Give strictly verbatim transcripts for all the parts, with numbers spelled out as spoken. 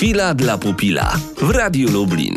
Chwila dla pupila w Radiu Lublin.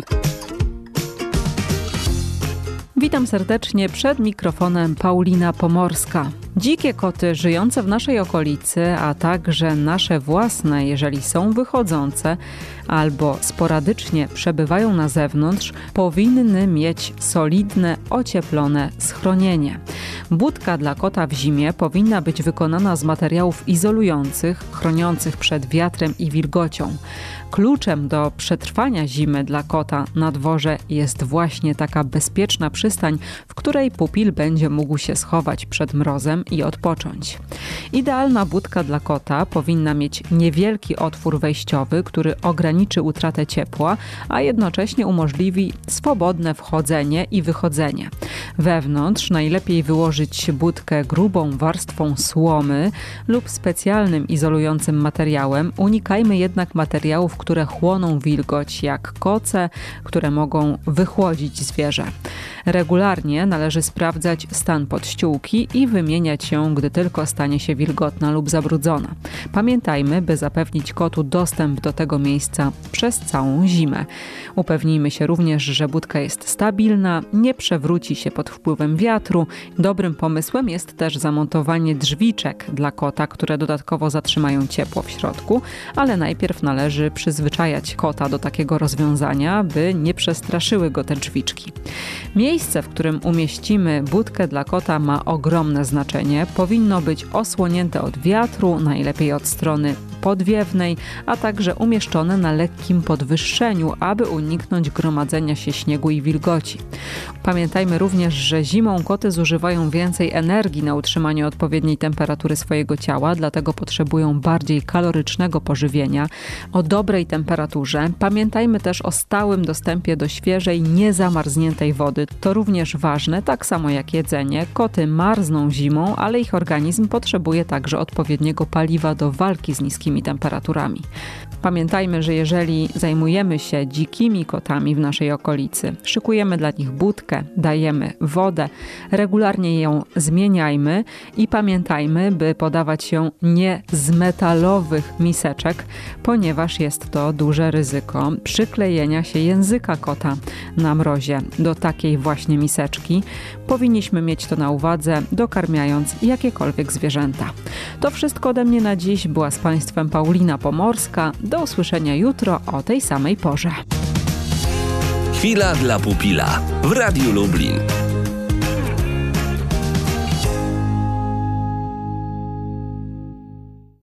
Witam serdecznie, przed mikrofonem Paulina Pomorska. Dzikie koty żyjące w naszej okolicy, a także nasze własne, jeżeli są wychodzące albo sporadycznie przebywają na zewnątrz, powinny mieć solidne, ocieplone schronienie. Budka dla kota w zimie powinna być wykonana z materiałów izolujących, chroniących przed wiatrem i wilgocią. Kluczem do przetrwania zimy dla kota na dworze jest właśnie taka bezpieczna przystań, w której pupil będzie mógł się schować przed mrozem i odpocząć. Idealna budka dla kota powinna mieć niewielki otwór wejściowy, który ograniczy utratę ciepła, a jednocześnie umożliwi swobodne wchodzenie i wychodzenie. Wewnątrz najlepiej wyłożyć budkę grubą warstwą słomy lub specjalnym izolującym materiałem. Unikajmy jednak materiałów, które chłoną wilgoć, jak koce, które mogą wychłodzić zwierzę. Regularnie należy sprawdzać stan podściółki i wymieniać ją, gdy tylko stanie się wilgotna lub zabrudzona. Pamiętajmy, by zapewnić kotu dostęp do tego miejsca przez całą zimę. Upewnijmy się również, że budka jest stabilna, nie przewróci się pod wpływem wiatru. Dobrym pomysłem jest też zamontowanie drzwiczek dla kota, które dodatkowo zatrzymają ciepło w środku, ale najpierw należy przyzwyczajać kota do takiego rozwiązania, by nie przestraszyły go te drzwiczki. Miejsce, w którym umieścimy budkę dla kota, ma ogromne znaczenie. Powinno być osłonięte od wiatru, najlepiej od strony podwiewnej, a także umieszczone na lekkim podwyższeniu, aby uniknąć gromadzenia się śniegu i wilgoci. Pamiętajmy również, że zimą koty zużywają więcej energii na utrzymanie odpowiedniej temperatury swojego ciała, dlatego potrzebują bardziej kalorycznego pożywienia o dobrej temperaturze. Pamiętajmy też o stałym dostępie do świeżej, niezamarzniętej wody. To również ważne, tak samo jak jedzenie. Koty marzną zimą, ale ich organizm potrzebuje także odpowiedniego paliwa do walki z niskimi temperaturami. Pamiętajmy, że jeżeli zajmujemy się dzikimi kotami w naszej okolicy, szykujemy dla nich budkę, dajemy wodę, regularnie ją zmieniajmy i pamiętajmy, by podawać ją nie z metalowych miseczek, ponieważ jest to duże ryzyko przyklejenia się języka kota na mrozie do takiej właśnie miseczki. Powinniśmy mieć to na uwadze, dokarmiając jakiekolwiek zwierzęta. To wszystko ode mnie na dziś. Była z Państwem Paulina Pomorska. Do usłyszenia jutro o tej samej porze. Chwila dla pupila w Radiu Lublin.